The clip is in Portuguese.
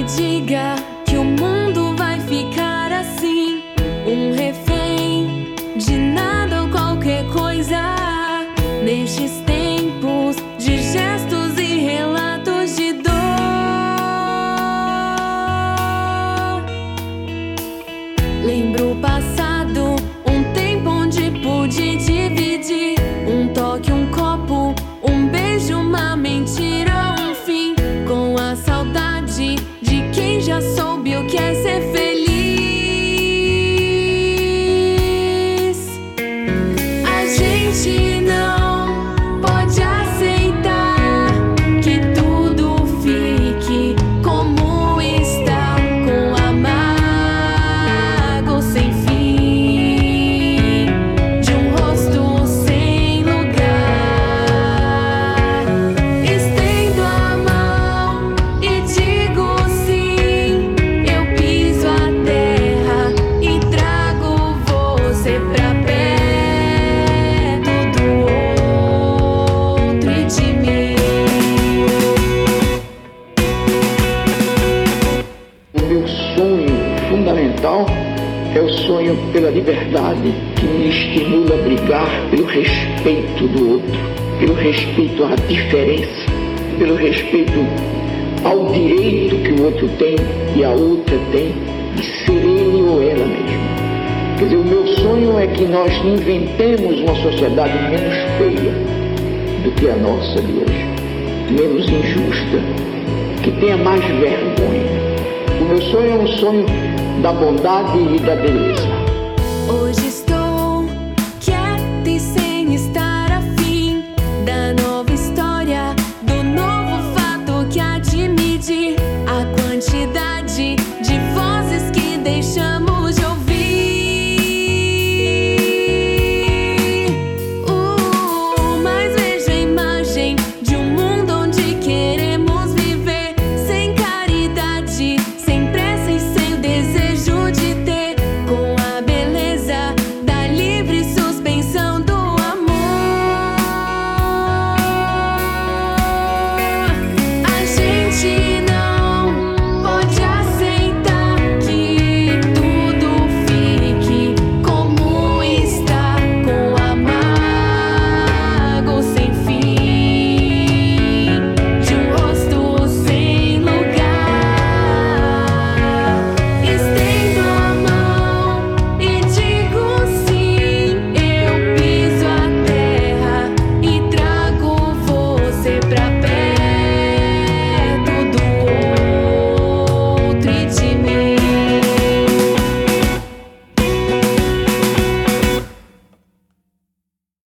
diga que o mundo vai ficar assim, um refém de nada ou qualquer coisa. Nestes tempos de gestos e relatos de dor, lembro o passado, um tempo onde pude dividir um toque, um copo, um beijo, uma mentira, um fim, com a saudade de quem já soube o que é ser feliz. A gente não pode aceitar que tudo fique como está, com amargo sem fim, de um rosto sem lugar. Estendo a mão e digo sim, eu piso a terra e trago você pra perto do outro e de mim. O meu sonho fundamental é o sonho pela liberdade, que me estimula a brigar pelo respeito do outro, pelo respeito à diferença, pelo respeito ao direito que o outro tem e a outra tem de ser ele ou ela mesma. Quer dizer, o meu sonho é que nós inventemos uma sociedade menos feia do que a nossa de hoje, menos injusta, que tenha mais vergonha. O meu sonho é um sonho da bondade e da beleza. Hoje